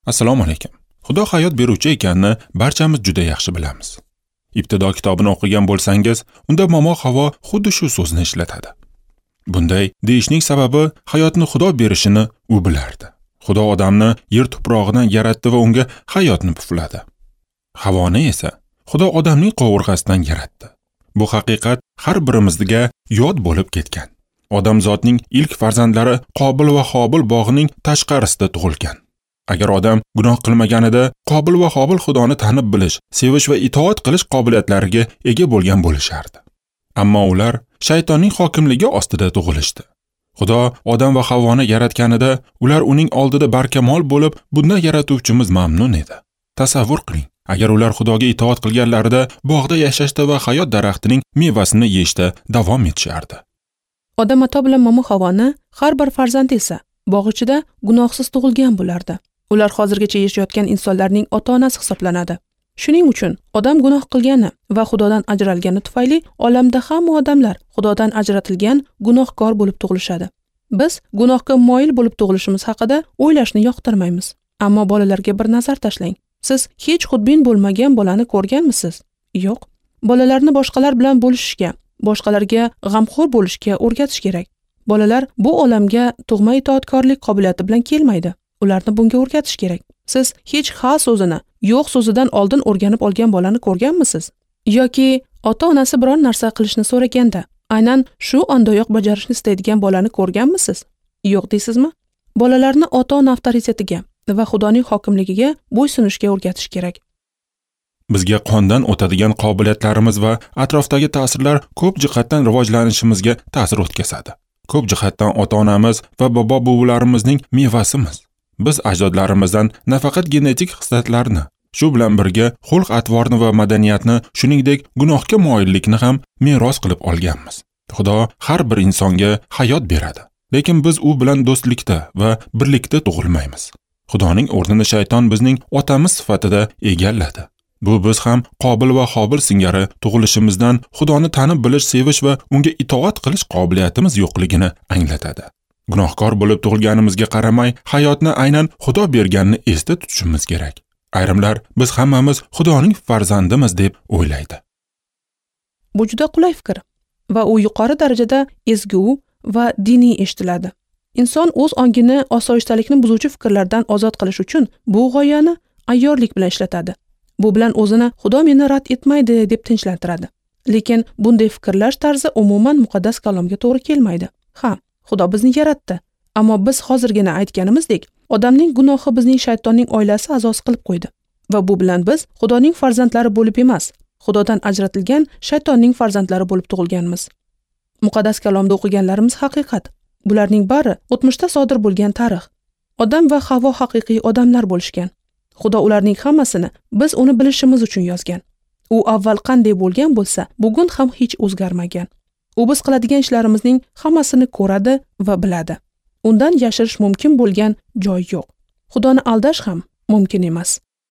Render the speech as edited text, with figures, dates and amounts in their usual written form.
Assalomu alaykum. Xudo hayot beruvchi ekanini barchamiz juda yaxshi bilamiz. Ibtido kitobini o'qigan bo'lsangiz, unda momo Havo xuddi shu so'zni ishlatadi. Bunday deyishning sababi hayotni Xudo berishini u bilardi. Xudo odamni yer tuprog'idan yaratdi va unga hayotni pufladi. Havoni esa Xudo odamning qovurg'asidan yaratdi. Bu haqiqat har birimizga yod bo'lib ketgan. Odamzodning ilk farzandlari Qobil va Hobil bog'ining tashqarisida tug'ilgan. Agar odam gunoh qilmaganida Qobil va Hobil Xudoni tanib bilish, sevish va itoat qilish qobiliyatlariga ega bo'lgan bo'lishardi. Ammo ular shaytonning hokimligi ostida tug'ilishdi. Xudo odam va Havvoni yaratganida ular uning oldida barkamol bo'lib, bundan yaratuvchimiz mamnun edi. Tasavvur qiling, agar ular Xudoga itoat qilganlarida bog'da yashashda va hayot daraxtining mevasini yeyishda davom etishardi. Odam ato bilan momo Havvoni har bir farzandi esa bog' ichida gunohsiz tug'ilgan bo'lardi. Ular hozirgacha yashayotgan insonlarning ota-onasi hisoblanadi. Shuning uchun odam gunoh qilgani va Xudodan ajralgani tufayli olamda hamma odamlar Xudodan ajratilgan gunohkor bo'lib tug'ilishadi. Biz gunohga moyil bo'lib tug'ilishimiz haqida o'ylashni yoqtirmaymiz. Ammo bolalarga bir nazar tashlang. Siz hech xudbin bo'lmagan bolani ko'rganmisiz? Yo'q. Bolalarni boshqalar bilan bo'lishishga, boshqalarga g'amxo'r bo'lishga o'rgatish kerak. Bolalar bu olamga tug'ma itoatkorlik qobiliyati bilan kelmaydi. Ularni bunga o'rgatish kerak. Siz hech ha so'zini yo'q so'zidan oldin o'rganib olgan bolani ko'rganmisiz? Yoki ota-onasi biror narsa qilishni so'raganda, aynan shu ondayoq bajarishni istaydigan bolani ko'rganmisiz? Yo'q deysizmi? Bolalarni ota-ona avtoritetiga va Xudoning hokimligiga bo'ysunishga o'rgatish kerak. Bizga qondan o'tadigan qobiliyatlarimiz va atrofdagi ta'sirlar ko'p jihatdan rivojlanishimizga ta'sir o'tkazadi. Ko'p jihatdan ota-onamiz va bobo-buvlarimizning mevasimiz. Biz ajdodlarimizdan nafaqat genetik xislatlarni, shu bilan birga xulq-atvorni va madaniyatni, shuningdek gunohga moyillikni ham meros qilib olganmiz. Xudo har bir insonga hayot beradi, lekin biz u bilan do'stlikda va birlikda tug'ilmaymiz. Xudoning o'rnini shayton bizning otamiz sifatida egalladi. Bu biz ham Qobil va Hobil singari tug'ilishimizdan Xudoni tanib bilish, sevish va unga itoat qilish qobiliyatimiz yo'qligini anglatadi. Gunohkor bo'lib tug'ilganimizga qaramay, hayotni aynan Xudo berganini esda tutishimiz kerak. Ayrimlar biz hammamiz Xudoning farzandimiz deb o'ylaydi. Bu juda qulay fikr va u yuqori darajada ezgu va diniy eshitiladi. Inson o'z ongini osoyishtalikni buzuvchi fikrlardan ozod qilish uchun bu g'oyani ayyorlik bilan ishlatadi. Bu bilan o'zini Xudo meni rad etmaydi deb tinchlantiradi. Lekin bunday fikrlash tarzi umuman muqaddas kalomga to'g'ri kelmaydi. Xudo bizni yaratdi, ammo biz hozirgina aytganimizdek, odamning gunohi bizning shaytonning oilasi a'zosi qilib qo'ydi va bu bilan biz Xudoning farzandlari bo'lib emas, Xudodan ajratilgan shaytonning farzandlari bo'lib tug'ilganmiz. Muqaddas kalomda o'qiganlarimiz haqiqat. Bularning bari o'tmishda sodir bo'lgan tarix. Odam va Havvo haqiqiy odamlar bo'lishgan. Xudo ularning hammasini biz uni bilishimiz uchun yozgan. U avval qanday bo'lgan bo'lsa, bugun ham hech o'zgarmagan. U biz qiladigan ishlarimizning hammasini ko'radi va biladi. Undan yashirish mumkin bo'lgan joy yo'q. Xudoni aldash ham mumkin emas.